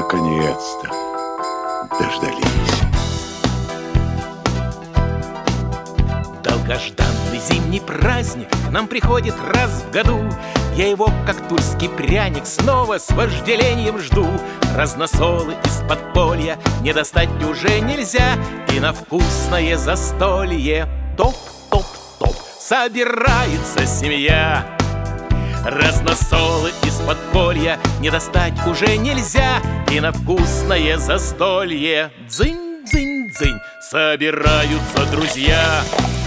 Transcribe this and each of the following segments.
Наконец-то дождались. Долгожданный зимний праздник к нам приходит раз в году. Я его, как тульский пряник, снова с вожделением жду. Разносолы из подполья не достать уже нельзя, и на вкусное застолье топ-топ-топ собирается семья. Разносолы из подполья не достать уже нельзя, и на вкусное застолье дзынь-дзынь-дзынь собираются друзья.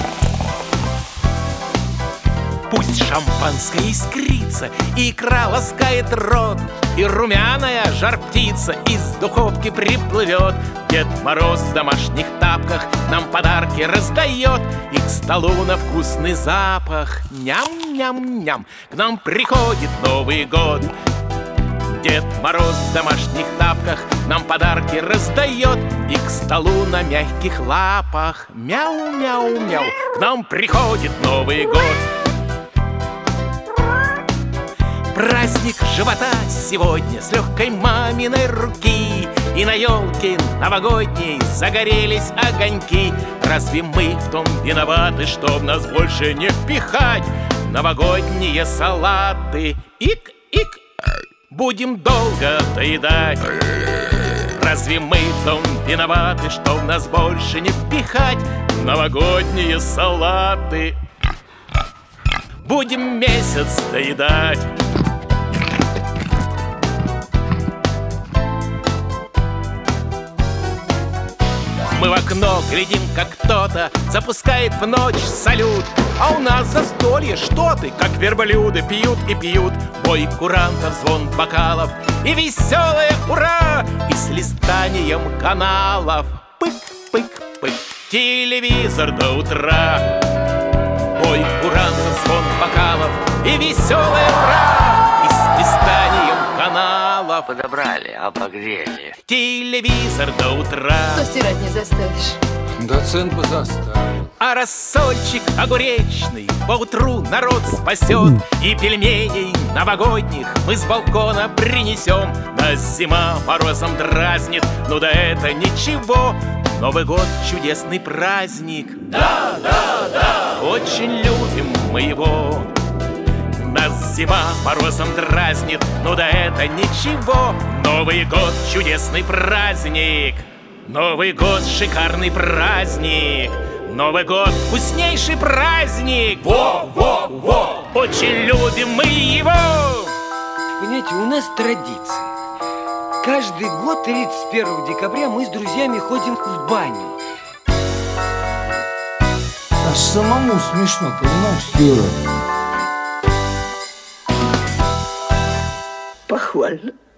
Пусть шампанское искрится, и икра ласкает рот, и румяная жар-птица из духовки приплывет. Дед Мороз в домашних тапках нам подарки раздает, и к столу на вкусный запах ням-ням-ням к нам приходит Новый год. Дед Мороз в домашних тапках нам подарки раздает, и к столу на мягких лапах мяу-мяу-мяу к нам приходит Новый год. Праздник живота сегодня с легкой маминой руки, и на елке новогодней загорелись огоньки. Разве мы в том виноваты, что в нас больше не впихать новогодние салаты? Ик-ик, будем долго доедать. Разве мы в том виноваты, что в нас больше не впихать новогодние салаты? Будем месяц доедать. Мы в окно глядим, как кто-то запускает в ночь салют, а у нас застолье, что ты, как верблюды пьют и пьют. Бой курантов, звон бокалов и веселое ура, и с листанием каналов пык-пык-пык телевизор до утра. Бой курантов, звон бокалов и веселое ура, и с листанием каналов. Подобрали, обогрели. Телевизор до утра. Что стирать не заставишь? Доцент бы заставил. А рассольчик огуречный поутру народ спасет, и пельменей новогодних мы с балкона принесем. Нас зима морозом дразнит, ну да это ничего. Новый год — чудесный праздник. Да, да, да, очень любим мы его. Нас зима морозом дразнит, ну да это ничего. Новый год — чудесный праздник. Новый год — шикарный праздник. Новый год — вкуснейший праздник. Во-во-во! Очень любим мы его. Понимаете, у нас традиция. Каждый год 31 декабря мы с друзьями ходим в баню. Аж самому смешно, понимаешь, Юра? Похвально.